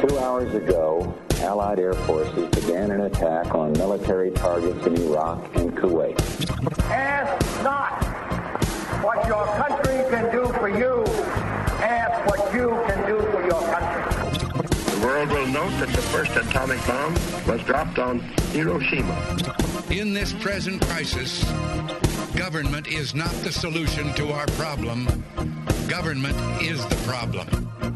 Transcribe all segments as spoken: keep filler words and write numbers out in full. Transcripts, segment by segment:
Two hours ago, Allied air forces began an attack on military targets in Iraq and Kuwait. Ask not what your country can do for you. Ask what you can do for your country. The world will note that the first atomic bomb was dropped on Hiroshima. In this present crisis, government is not the solution to our problem. Government is the problem.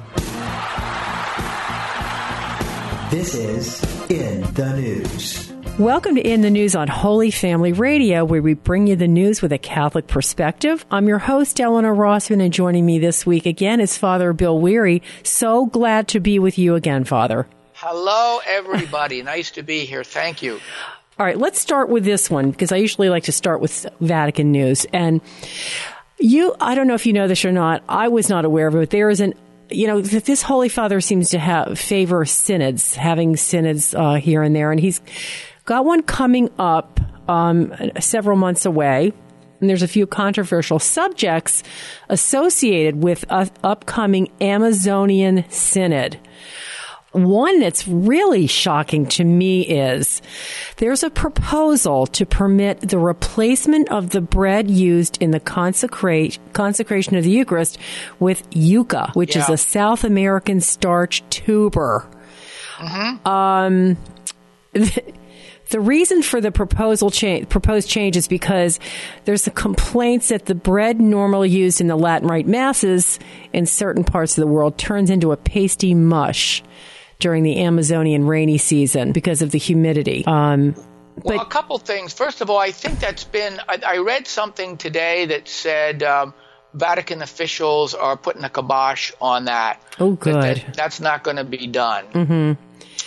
This is In the News. Welcome to In the News on Holy Family Radio, where we bring you the news with a Catholic perspective. I'm your host, Eleanor Rossman, and joining me this week again is Father Bill Weary. So glad to be with you again, Father. Hello, everybody. Nice to be here. Thank you. All right, let's start with this one, because I usually like to start with Vatican news. And you, I don't know if you know this or not, I was not aware of it, but there is an You know, this Holy Father seems to have favor synods, having synods uh, here and there, and he's got one coming up um, several months away. And there's a few controversial subjects associated with an upcoming Amazonian synod. One that's really shocking to me is there's a proposal to permit the replacement of the bread used in the consecrate, consecration of the Eucharist with yucca, which yeah. is a South American starch tuber. Mm-hmm. Um, the, the reason for the proposal cha- proposed change is because there's the complaints that the bread normally used in the Latin Rite Masses in certain parts of the world turns into a pasty mush during the Amazonian rainy season because of the humidity. Um, well, but, a couple things. First of all, I think that's been, I, I read something today that said um, Vatican officials are putting a kibosh on that. Oh, good. That, that, that's not going to be done. Mm-hmm.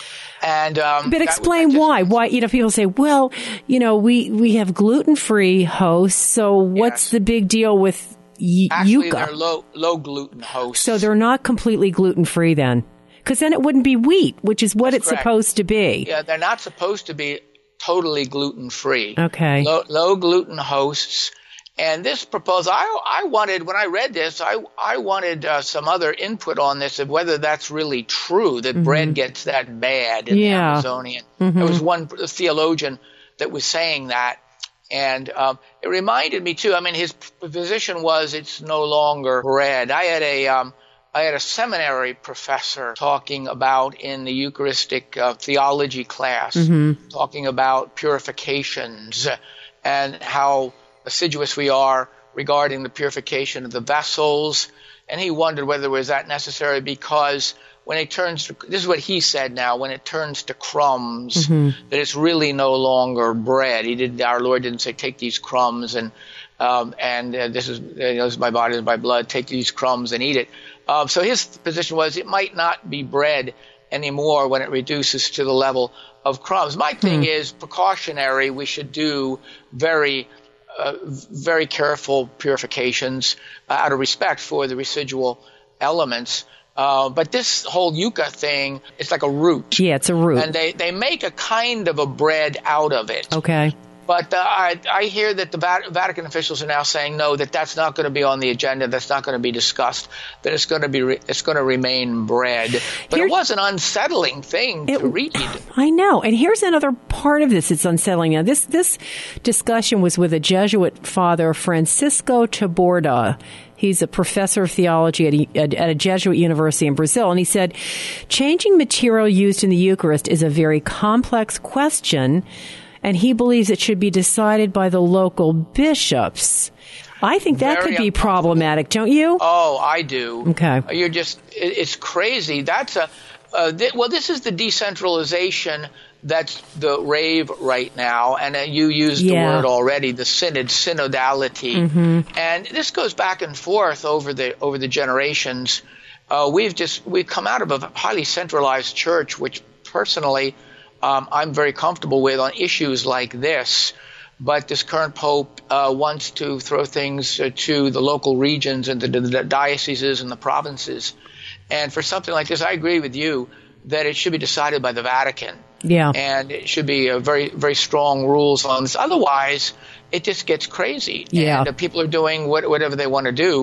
And, um, but that, explain that just, why. Why, you know, people say, well, you know, we, we have gluten-free hosts, so what's yes. the big deal with y- Actually, yucca? they're low, low gluten hosts. So they're not completely gluten-free then? Because then it wouldn't be wheat, which is what That's it's correct. supposed to be. Yeah, they're not supposed to be totally gluten-free. Okay. Low, low gluten hosts. And this proposal, I, I wanted, when I read this, I, I wanted uh, some other input on this of whether that's really true, that mm-hmm. bread gets that bad in yeah. the Amazonian. Mm-hmm. There was one theologian that was saying that. And um, it reminded me, too, I mean, his position was it's no longer bread. I had a... Um, I had a seminary professor talking about in the Eucharistic uh, theology class, mm-hmm. talking about purifications and how assiduous we are regarding the purification of the vessels. And he wondered whether was that necessary because when it turns to, this is what he said now, when it turns to crumbs, mm-hmm. that it's really no longer bread. He did, our Lord didn't say, take these crumbs and Um, and uh, this is, you know, this is my body, this is my blood. Take these crumbs and eat it. Um, so his position was it might not be bread anymore when it reduces to the level of crumbs. My thing hmm. is precautionary. We should do very, uh, very careful purifications uh, out of respect for the residual elements. Uh, but this whole yucca thing, it's like a root. Yeah, it's a root. And they, they make a kind of a bread out of it. Okay. But uh, I, I hear that the Vatican officials are now saying no, that that's not going to be on the agenda. That's not going to be discussed. That it's going to be, re- it's going to remain bread. But Here, it was an unsettling thing it, to read. I know. And here's another part of this that's unsettling. Now, this this discussion was with a Jesuit father, Francisco Taborda. He's a professor of theology at a, at a Jesuit university in Brazil. And he said, changing material used in the Eucharist is a very complex question, and he believes it should be decided by the local bishops. I think that Very could be problematic, don't you? Oh, I do. Okay. You're just, it, it's crazy. That's a, uh, th- well, this is the decentralization that's the rave right now. And uh, you used yeah. the word already, the synod, synodality. Mm-hmm. And this goes back and forth over the, over the generations. Uh, we've just, we've come out of a highly centralized church, which personally, Um, I'm very comfortable with on issues like this, but this current pope uh, wants to throw things uh, to the local regions and the, the dioceses and the provinces. And for something like this, I agree with you that it should be decided by the Vatican. Yeah. And it should be a very, very strong rules on this. Otherwise, it just gets crazy. Yeah. And uh, people are doing what, whatever they want to do.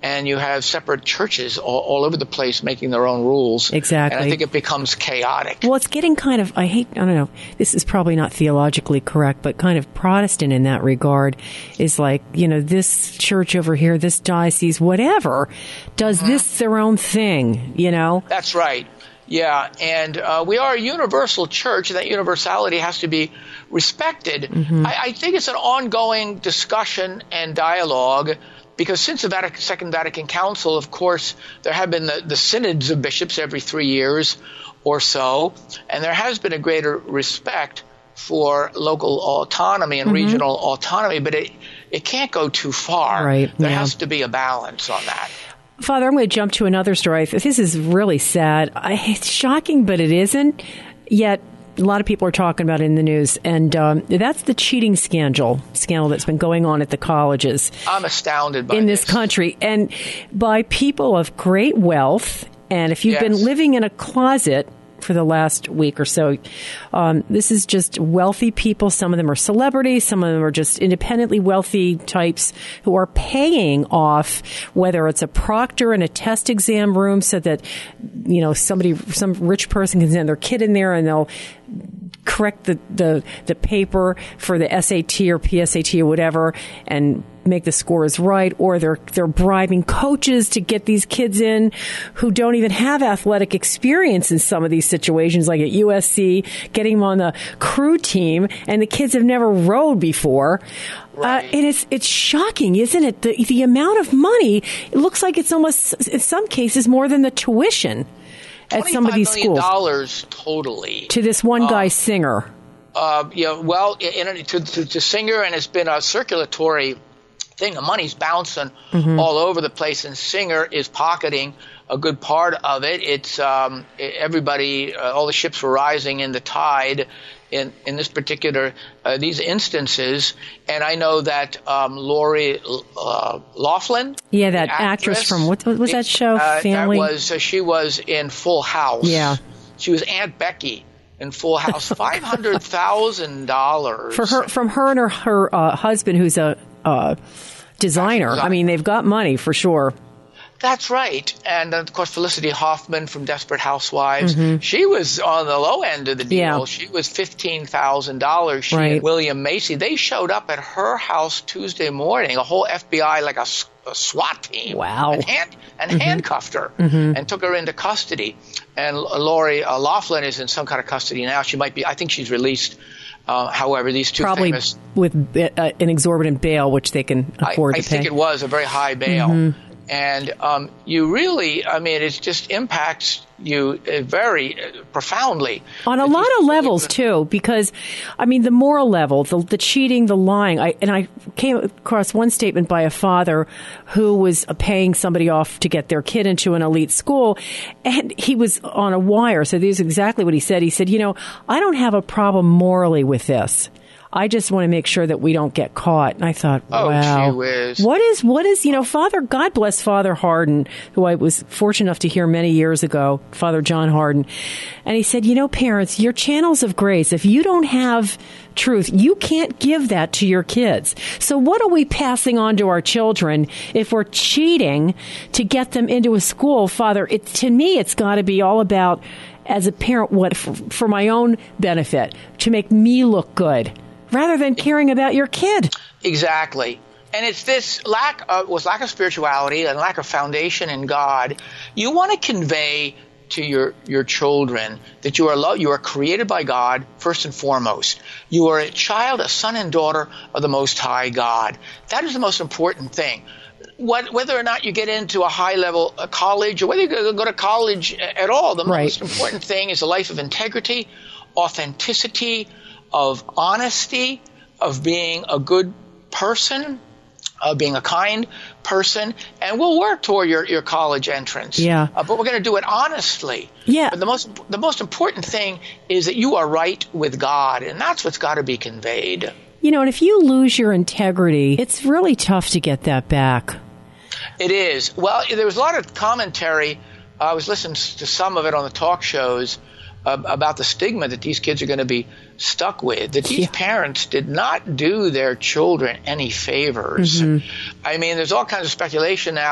and you have separate churches all, all over the place making their own rules. Exactly. And I think it becomes chaotic. Well, it's getting kind of, I hate, I don't know, this is probably not theologically correct, but kind of Protestant in that regard is like, you know, this church over here, this diocese, whatever, does mm-hmm. this their own thing, you know? That's right. Yeah, and uh, we are a universal church, and that universality has to be respected. Mm-hmm. I, I think it's an ongoing discussion and dialogue, because since the Vatican, Second Vatican Council, of course, there have been the, the synods of bishops every three years or so, and there has been a greater respect for local autonomy and mm-hmm. regional autonomy, but it, it can't go too far. Right. There yeah. has to be a balance on that. Father, I'm going to jump to another story. This is really sad. I, it's shocking, but it isn't. Yet a lot of people are talking about it in the news, and um, that's the cheating scandal scandal that's been going on at the colleges. I'm astounded by in this. this country, and by people of great wealth. And if you've yes. been living in a closet for the last week or so, um, this is just wealthy people. Some of them are celebrities. Some of them are just independently wealthy types who are paying off, whether it's a proctor in a test exam room so that, you know, somebody, some rich person can send their kid in there and they'll correct the, the, the paper for the S A T or P S A T or whatever and make the scores right, or they're they're bribing coaches to get these kids in who don't even have athletic experience in some of these situations, like at U S C, getting them on the crew team, and the kids have never rowed before. Right. Uh, and it's it's shocking, isn't it? The the amount of money, it looks like it's almost, in some cases, more than the tuition at some of these schools. twenty-five million dollars totally. To this one guy, um, Singer. Uh, yeah, well, in, in, to, to, to Singer, and it's been a circulatory thing. The money's bouncing mm-hmm. all over the place, and Singer is pocketing a good part of it. It's um, everybody, uh, all the ships were rising in the tide in, in this particular, uh, these instances. And I know that um, Lori uh, Loughlin. Yeah, that actress, actress from, what, what was that show? Uh, Family? That was, uh, she was in Full House. Yeah. She was Aunt Becky in Full House. five hundred thousand dollars. For her, from her and her, her uh, husband, who's a uh, designer. I mean, they've got money for sure. That's right. And, of course, Felicity Huffman from Desperate Housewives, mm-hmm. she was on the low end of the deal. Yeah. She was fifteen thousand dollars. She right. and William Macy, they showed up at her house Tuesday morning, a whole F B I, like a, a SWAT team. Wow. And, hand, and mm-hmm. handcuffed her mm-hmm. and took her into custody. And Lori uh, Loughlin is in some kind of custody now. She might be, I think she's released. Uh, however, these two probably famous, with uh, an exorbitant bail, which they can afford I, I to pay. I think it was a very high bail. Mm-hmm. And um, you really, I mean, it just impacts you uh, very uh, profoundly. On a lot of levels, too, because, I mean, the moral level, the, the cheating, the lying. I, and I came across one statement by a father who was paying somebody off to get their kid into an elite school, and he was on a wire. So this is exactly what he said. He said, you know, I don't have a problem morally with this. I just want to make sure that we don't get caught. And I thought, oh, wow, gee whiz. what is, what is, you know, Father, God bless Father Hardin, who I was fortunate enough to hear many years ago, Father John Hardin. And he said, you know, parents, your channels of grace, if you don't have truth, you can't give that to your kids. So what are we passing on to our children if we're cheating to get them into a school? Father, it, to me, it's got to be all about, as a parent, what for, for my own benefit, to make me look good, rather than caring about your kid. Exactly. And it's this lack of, was lack of spirituality and lack of foundation in God. You want to convey to your, your children that you are loved, you are created by God first and foremost. You are a child, a son and daughter of the Most High God. That is the most important thing. What, whether or not you get into a high-level uh, college or whether you go to college at all, the right. most important thing is a life of integrity, authenticity, of honesty, of being a good person, of being a kind person, and we'll work toward your, your college entrance. Yeah. Uh, but we're going to do it honestly. Yeah. But the most the most important thing is that you are right with God, and that's what's got to be conveyed. You know, and if you lose your integrity, it's really tough to get that back. It is. Well, there was a lot of commentary. Uh, I was listening to some of it on the talk shows uh, about the stigma that these kids are going to be stuck with, that these yeah. parents did not do their children any favors. Mm-hmm. I mean, there's all kinds of speculation now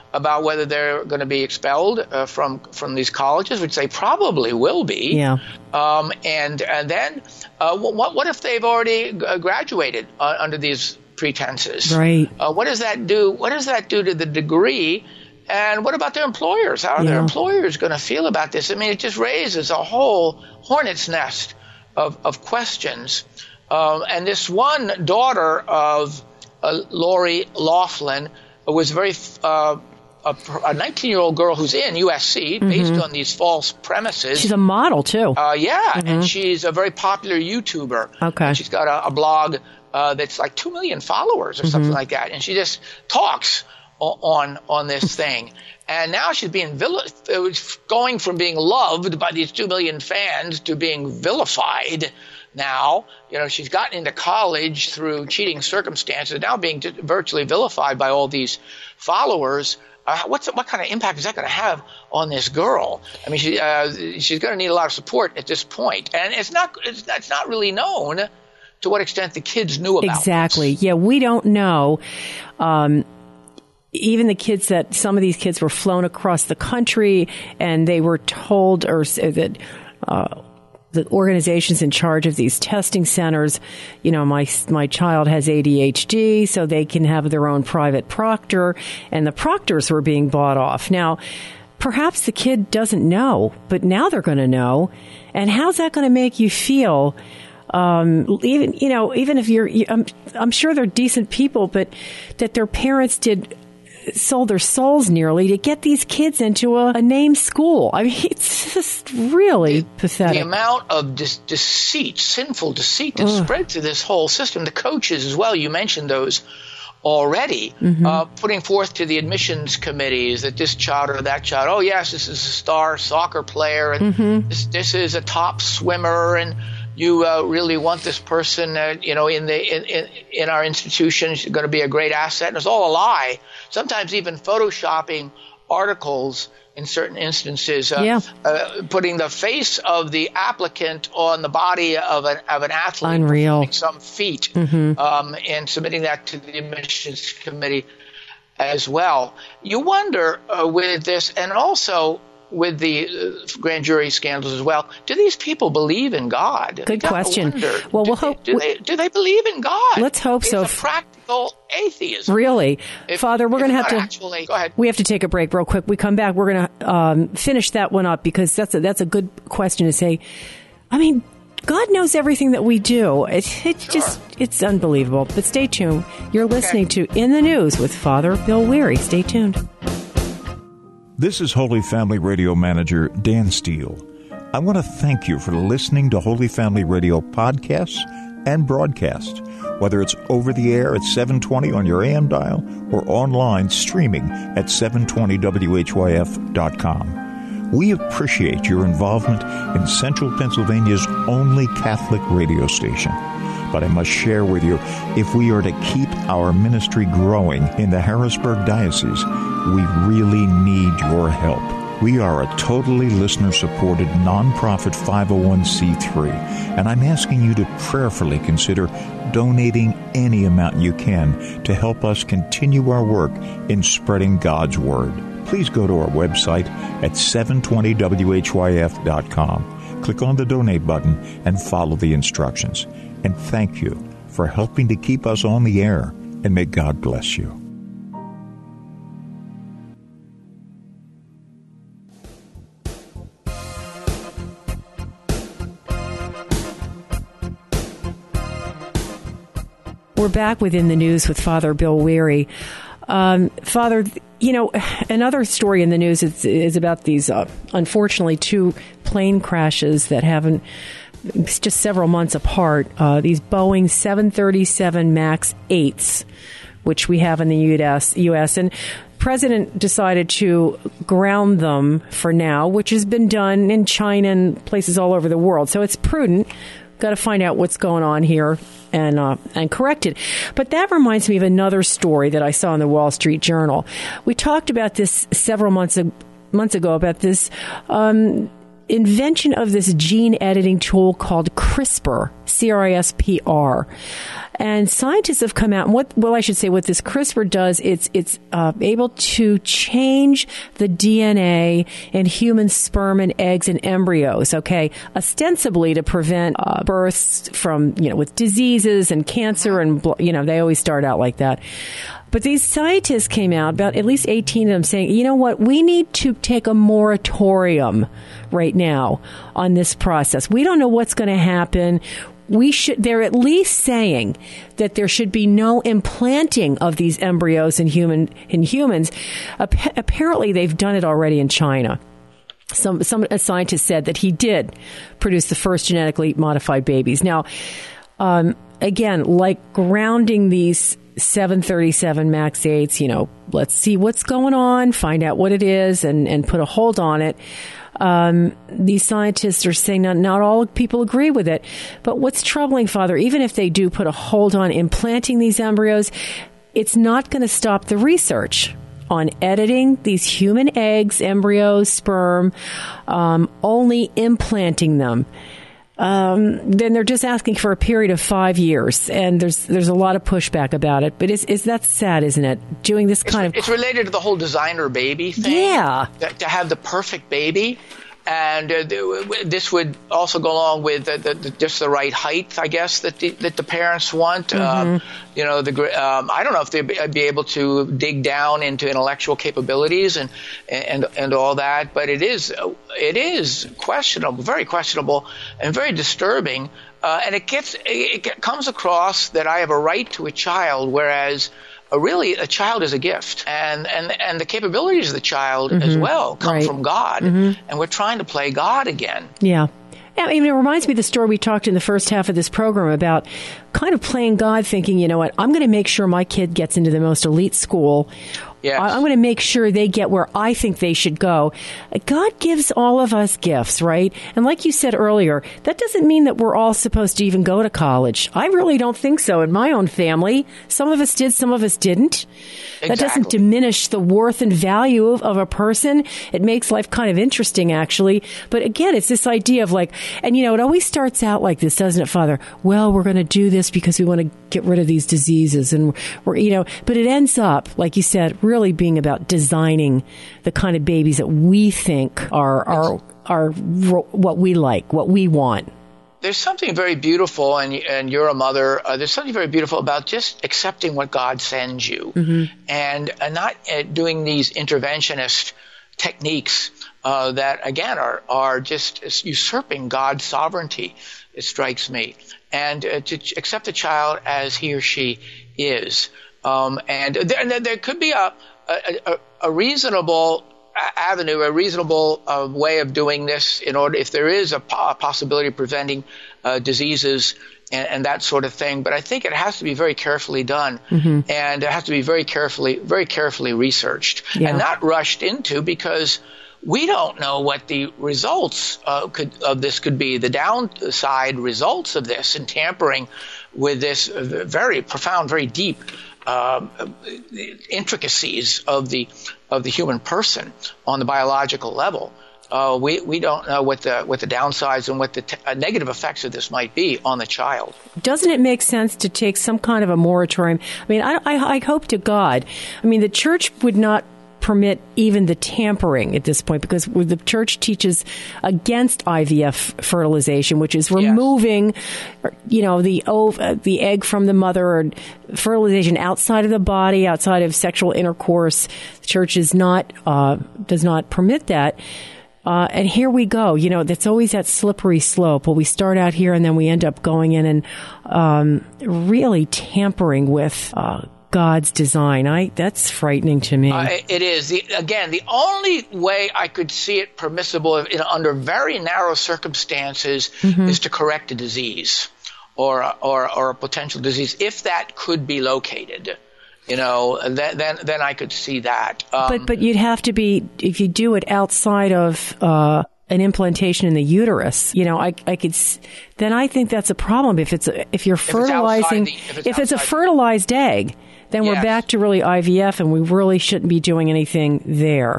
about whether they're going to be expelled uh, from from these colleges, which they probably will be. Yeah. Um, and and then uh, what what if they've already graduated uh, under these pretenses? Right. Uh, what does that do? What does that do to the degree? And what about their employers? How are Yeah. their employers going to feel about this? I mean, it just raises a whole hornet's nest of, of questions. Um, and this one daughter of uh, Lori Loughlin was very uh, a nineteen-year-old girl who's in U S C mm-hmm. based on these false premises. She's a model, too. Uh, yeah, mm-hmm. and she's a very popular YouTuber. Okay. And she's got a, a blog uh, that's like two million followers or mm-hmm. something like that. And she just talks on on this thing, and now she's being vil- going from being loved by these two million fans to being vilified. Now, you know, she's gotten into college through cheating circumstances, now being t- virtually vilified by all these followers. Uh, what's what kind of impact is that going to have on this girl? I mean, she uh, she's going to need a lot of support at this point, and it's not it's, it's not really known to what extent the kids knew about exactly. this. Yeah, we don't know. Um, Even the kids that some of these kids were flown across the country and they were told or that uh, the organizations in charge of these testing centers, you know, my my child has A D H D, so they can have their own private proctor, and the proctors were being bought off. Now, perhaps the kid doesn't know, but now they're going to know. And how's that going to make you feel? Um, even, you know, even if you're, you, I'm, I'm sure they're decent people, but that their parents did sold their souls nearly to get these kids into a, a named school. I mean, it's just really the, pathetic. The amount of dis- deceit, sinful deceit that Ugh. spread through this whole system. The coaches as well, you mentioned those already, mm-hmm. uh, putting forth to the admissions committees that this child or that child, oh yes, this is a star soccer player, and mm-hmm. this, this is a top swimmer, and you uh, really want this person, uh, you know, in the in, in, in our institution. She's going to be a great asset. And it's all a lie. Sometimes even photoshopping articles in certain instances, uh, yeah. uh, putting the face of the applicant on the body of an of an athlete, unreal, performing some feat, mm-hmm. um, and submitting that to the admissions committee as well. You wonder uh, with this, and also with the uh, grand jury scandals as well, do these people believe in God? Good question. Wonder, well, do we'll they, hope. Do they, do they believe in God? Let's hope it's so. It's a practical atheism. Really? If, Father, we're going to have to. Actually, go ahead. We have to take a break real quick. We come back. We're going to um, finish that one up because that's a, that's a good question to say. I mean, God knows everything that we do. It, it's sure. just, it's unbelievable. But stay tuned. You're listening okay. to In the News with Father Bill Weary. Stay tuned. This is Holy Family Radio Manager Dan Steele. I want to thank you for listening to Holy Family Radio podcasts and broadcasts, whether it's over the air at seven twenty on your A M dial or online streaming at seven twenty W H Y F dot com. We appreciate your involvement in Central Pennsylvania's only Catholic radio station. But I must share with you, if we are to keep our ministry growing in the Harrisburg Diocese, we really need your help. We are a totally listener-supported nonprofit five oh one c three, and I'm asking you to prayerfully consider donating any amount you can to help us continue our work in spreading God's Word. Please go to our website at seven twenty W H Y F dot com. Click on the donate button and follow the instructions. And thank you for helping to keep us on the air, and may God bless you. We're back within the news with Father Bill Weary. Um, Father, you know, another story in the news is, is about these, uh, unfortunately, two plane crashes that haven't, it's just several months apart. Uh, these Boeing seven thirty-seven MAX eights, which we have in the U S, U S, and President decided to ground them for now, which has been done in China and places all over the world. So it's prudent. Got to find out what's going on here and uh, and correct it. But that reminds me of another story that I saw in the Wall Street Journal. We talked about this several months ago, months ago about this um, invention of this gene editing tool called CRISPR, C R I S P R. And scientists have come out, and what, well, I should say what this CRISPR does, it's, it's uh, able to change the D N A in human sperm and eggs and embryos, okay, ostensibly to prevent uh, births from, you know, with diseases and cancer and, you know, they always start out like that. But these scientists came out, about at least eighteen of them, saying, you know what, we need to take a moratorium right now on this process. We don't know what's going to happen. We should, they're at least saying that there should be no implanting of these embryos in human, in humans. Ap- apparently they've done it already in China. Some, some, a scientist said that he did produce the first genetically modified babies. Now, um, again, like grounding these seven thirty-seven Max eights, you know, let's see what's going on, find out what it is, and, and put a hold on it. Um, these scientists are saying not, not all people agree with it. But what's troubling, Father, even if they do put a hold on implanting these embryos, it's not going to stop the research on editing these human eggs, embryos, sperm, um, only implanting them. Um, then they're just asking for a period of five years, and there's there's a lot of pushback about it. But is is that sad, isn't it? Doing this kind it's, of it's related to the whole designer baby thing. Yeah, to, to have the perfect baby, and uh, this would also go along with the, the, the, just the right height, I guess, that the, that the parents want. Mm-hmm. Um, you know, the um, I don't know if they'd be able to dig down into intellectual capabilities and and and all that, but it is it is questionable, very questionable, and very disturbing. Uh, and it gets it comes across that I have a right to a child, whereas uh, really a child is a gift, and and and the capabilities of the child mm-hmm. as well come right. from God, mm-hmm. and we're trying to play God again. Yeah. I mean, it reminds me of the story we talked in the first half of this program about kind of playing God, thinking, you know what, I'm going to make sure my kid gets into the most elite school. Yes. I'm going to make sure they get where I think they should go. God gives all of us gifts, right? And like you said earlier, that doesn't mean that we're all supposed to even go to college. I really don't think so in my own family. Some of us did, some of us didn't. Exactly. That doesn't diminish the worth and value of, of a person. It makes life kind of interesting, actually. But again, it's this idea of like, and you know, it always starts out like this, doesn't it, Father? Well, we're going to do this because we want to get rid of these diseases, and we're, you know, but it ends up, like you said, really being about designing the kind of babies that we think are are are what we like, what we want. There's something very beautiful, and and you're a mother. Uh, there's something very beautiful about just accepting what God sends you, mm-hmm. and uh, not uh, doing these interventionist techniques uh, that again are are just usurping God's sovereignty. It strikes me, and uh, to accept a child as he or she is, um, and there, there could be a a, a reasonable avenue, a reasonable uh, way of doing this in order, if there is a, po- a possibility of preventing uh, diseases and, and that sort of thing. But I think it has to be very carefully done, mm-hmm. and it has to be very carefully, very carefully researched yeah. and not rushed into, because we don't know what the results uh, could, of this could be, the downside results of this and tampering with this very profound, very deep Uh, intricacies of the of the human person on the biological level. Uh, we we don't know what the what the downsides and what the t- uh, negative effects of this might be on the child. Doesn't it make sense to take some kind of a moratorium? I mean, I, I, I hope to God. I mean, the church would not permit even the tampering at this point, because the church teaches against I V F fertilization, which is removing, yes. you know, the ov- the egg from the mother, or fertilization outside of the body, outside of sexual intercourse. The church is not uh, does not permit that. Uh, and here we go. You know, that's always that slippery slope. Well, we start out here and then we end up going in and um, really tampering with uh God's design. I that's frightening to me. Uh, it is. The, again, the only way I could see it permissible in, under very narrow circumstances mm-hmm. is to correct a disease or or or a potential disease, if that could be located. You know, then then, then I could see that. Um, but but you'd have to be, if you do it outside of uh an implantation in the uterus, you know, I, I could, then I think that's a problem. If it's, a, if you're fertilizing, if it's, the, if it's, if it's a fertilized egg, then yes. we're back to really I V F, and we really shouldn't be doing anything there.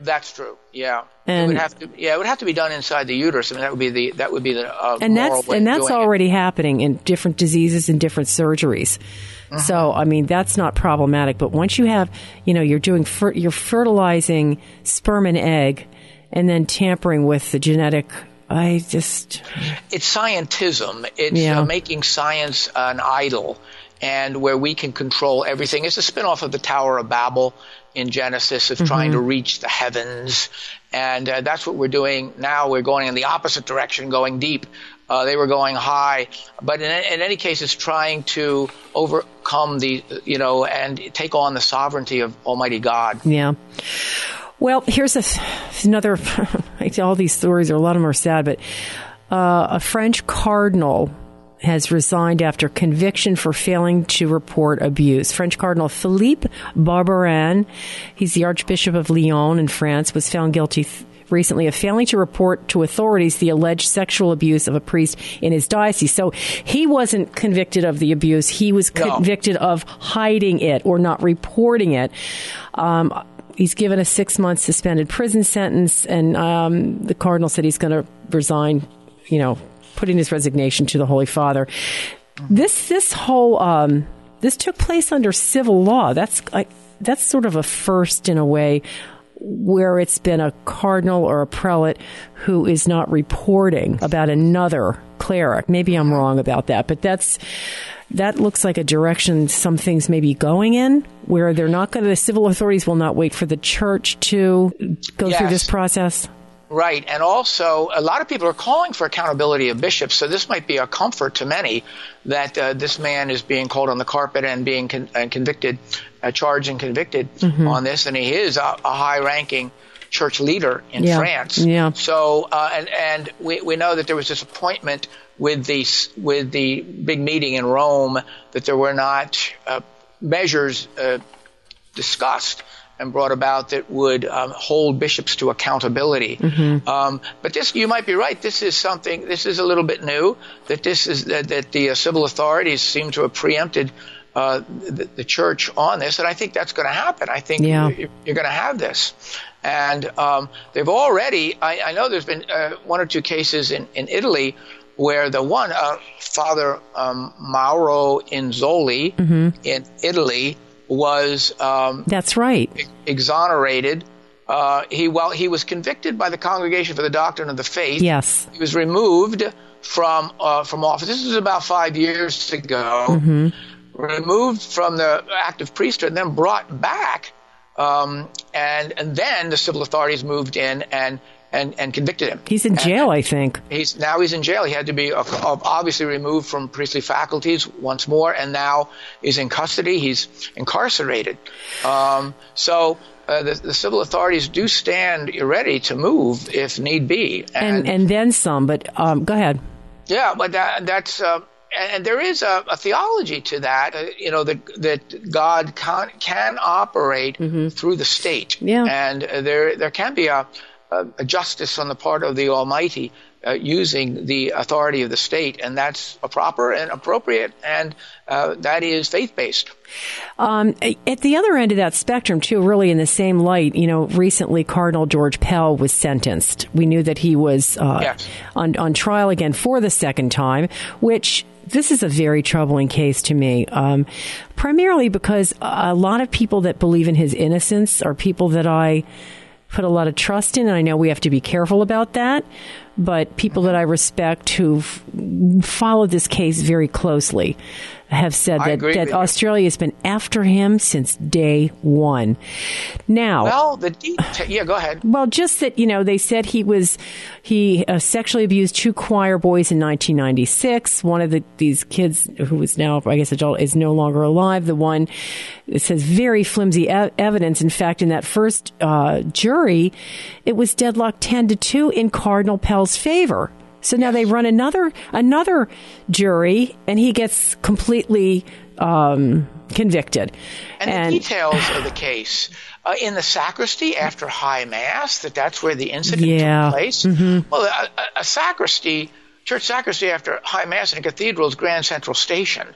That's true. Yeah. And it would have to. Yeah, it would have to be done inside the uterus. I mean, that would be the that would be the uh, and moral that's way and of that's doing already it. happening in different diseases and different surgeries. Mm-hmm. So, I mean, that's not problematic. But once you have, you know, you're doing fer- you're fertilizing sperm and egg, and then tampering with the genetic. I just it's scientism. It's yeah. uh, making science an idol, and where we can control everything. It's a spinoff of the Tower of Babel in Genesis of mm-hmm. trying to reach the heavens. And uh, that's what we're doing now. We're going in the opposite direction, going deep. Uh, they were going high. But in, in any case, it's trying to overcome the, you know, and take on the sovereignty of Almighty God. Yeah. Well, here's a, another, all these stories, or a lot of them are sad, but uh, a French cardinal has resigned after conviction for failing to report abuse. French Cardinal Philippe Barbarin, he's the Archbishop of Lyon in France, was found guilty th- recently of failing to report to authorities the alleged sexual abuse of a priest in his diocese. So he wasn't convicted of the abuse. He was no. convicted of hiding it or not reporting it. Um, he's given a six-month suspended prison sentence, and um, the cardinal said he's going to resign, you know, putting his resignation to the Holy Father. This this whole um, this took place under civil law. That's I, that's sort of a first in a way, where it's been a cardinal or a prelate who is not reporting about another cleric. Maybe I'm wrong about that, but that's that looks like a direction some things may be going in, where they're not going to. The civil authorities will not wait for the church to go yes. through this process. Right. And also, a lot of people are calling for accountability of bishops, so this might be a comfort to many that uh, this man is being called on the carpet and being con- and convicted, uh, charged and convicted mm-hmm. on this, and he is a, a high-ranking church leader in yeah. France. Yeah. So, uh, and and we we know that there was this appointment with the with the big meeting in Rome, that there were not uh, measures uh, discussed and brought about that would um, hold bishops to accountability. Mm-hmm. Um, but this, you might be right. This is something. This is a little bit new. That this is that, that the uh, civil authorities seem to have preempted uh, the, the church on this, and I think that's going to happen. I think yeah. you're, you're going to have this, and um, they've already. I, I know there's been uh, one or two cases in, in Italy where the one uh, Father um, Mauro Inzoli mm-hmm. in Italy was um, that's right ex- exonerated. Uh, he well he was convicted by the Congregation for the Doctrine of the Faith. Yes, he was removed from uh, from office. This was about five years ago. Mm-hmm. Removed from the active priesthood, and then brought back, um, and and then the civil authorities moved in and. And, and convicted him. He's in jail, and, I think. He's now he's in jail. He had to be uh, obviously removed from priestly faculties once more, and now is in custody. He's incarcerated. Um, so uh, the, the civil authorities do stand ready to move if need be, and and, and then some. But um, go ahead. Yeah, but that, that's. Uh, And there is a, a theology to that, uh, you know, that that God can, can operate mm-hmm. through the state, yeah. and uh, there there can be a, a, a justice on the part of the Almighty uh, using the authority of the state, and that's a proper and appropriate, and uh, that is faith-based. Um, at the other end of that spectrum, too, really in the same light, you know, recently Cardinal George Pell was sentenced. We knew that he was uh, yes. on, on trial again for the second time, which this is a very troubling case to me, um, primarily because a lot of people that believe in his innocence are people that I put a lot of trust in, and I know we have to be careful about that, but people that I respect who've followed this case very closely have said that, that Australia has been after him since day one. Now, well, the detail, yeah, go ahead. Well, just that, you know, they said he was he uh, sexually abused two choir boys in nineteen ninety-six. One of the these kids who was now, I guess, adult is no longer alive. The one, it says very flimsy e- evidence. In fact, in that first uh, jury, it was deadlocked ten to two in Cardinal Pell's favor. So now they run another another jury, and he gets completely um, convicted. And, and the details of the case uh, in the sacristy after High Mass, that that's where the incident yeah. took place. Mm-hmm. Well, a, a sacristy, church sacristy after High Mass in a cathedral is Grand Central Station.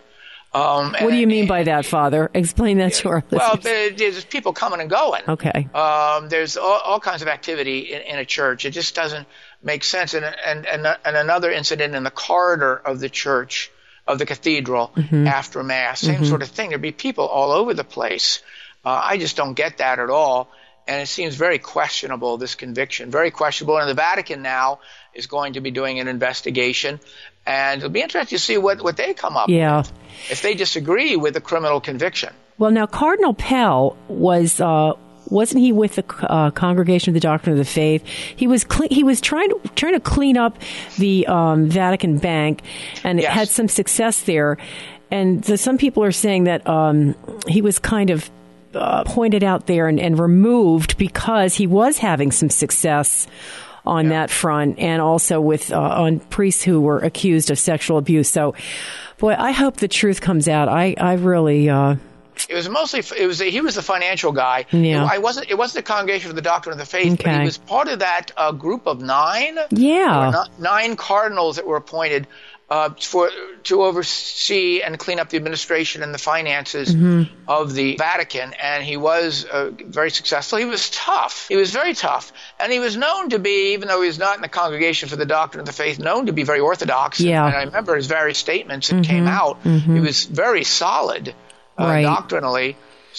Um, what do you mean by that, Father? Explain that to our well, listeners. there- there's people coming and going. Okay. Um, there's all, all kinds of activity in, in a church. It just doesn't make sense. And, and, and, and another incident in the corridor of the church, of the cathedral, Mm-hmm. after Mass, same sort of thing. There'd be people all over the place. Uh, I just don't get that at all. And it seems very questionable, this conviction, very questionable. And the Vatican now is going to be doing an investigation. And it'll be interesting to see what, what they come up Yeah. with, if they disagree with the criminal conviction. Well, now, Cardinal Pell was, uh, wasn't he with the uh, Congregation of the Doctrine of the Faith? He was cle- he was trying to trying to clean up the um, Vatican Bank, and it Yes. had some success there. And so some people are saying that um, he was kind of uh, pointed out there and, and removed because he was having some success on Yeah. that front, and also with uh, on priests who were accused of sexual abuse. So, boy, I hope the truth comes out. I I really. Uh, It was mostly, it was, he was the financial guy. Yeah. It, I wasn't, it wasn't the Congregation of the Doctrine of the Faith, but Okay. he was part of that uh, group of nine. Yeah. There were ni- nine cardinals that were appointed uh, for to oversee and clean up the administration and the finances Mm-hmm. of the Vatican. And he was uh, very successful. He was tough. He was very tough. And he was known to be, even though he was not in the Congregation for the Doctrine of the Faith, known to be very orthodox. Yeah. And I remember his various statements that came out. He was very solid. Uh, Right. doctrinally.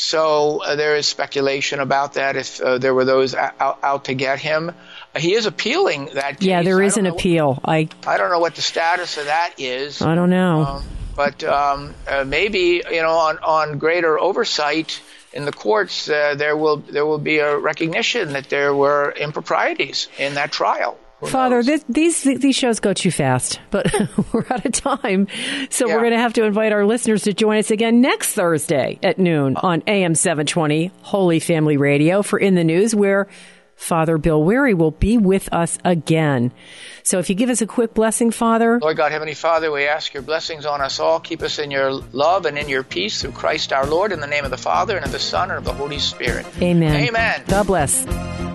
So uh, there is speculation about that if uh, there were those out, out to get him. Uh, he is appealing that case. yeah, there I is don't an know- appeal. I I don't know what the status of that is. I don't know. Um, but um, uh, maybe, you know, on, on greater oversight in the courts, uh, there will there will be a recognition that there were improprieties in that trial. Who Father, knows? this, these these shows go too fast, but we're out of time. So Yeah. we're going to have to invite our listeners to join us again next Thursday at noon on A M seven twenty Holy Family Radio for In the News, where Father Bill Weary will be with us again. So if you give us a quick blessing, Father. Lord God, Heavenly Father, we ask your blessings on us all. Keep us in your love and in your peace through Christ our Lord, in the name of the Father, and of the Son, and of the Holy Spirit. Amen. Amen. God bless.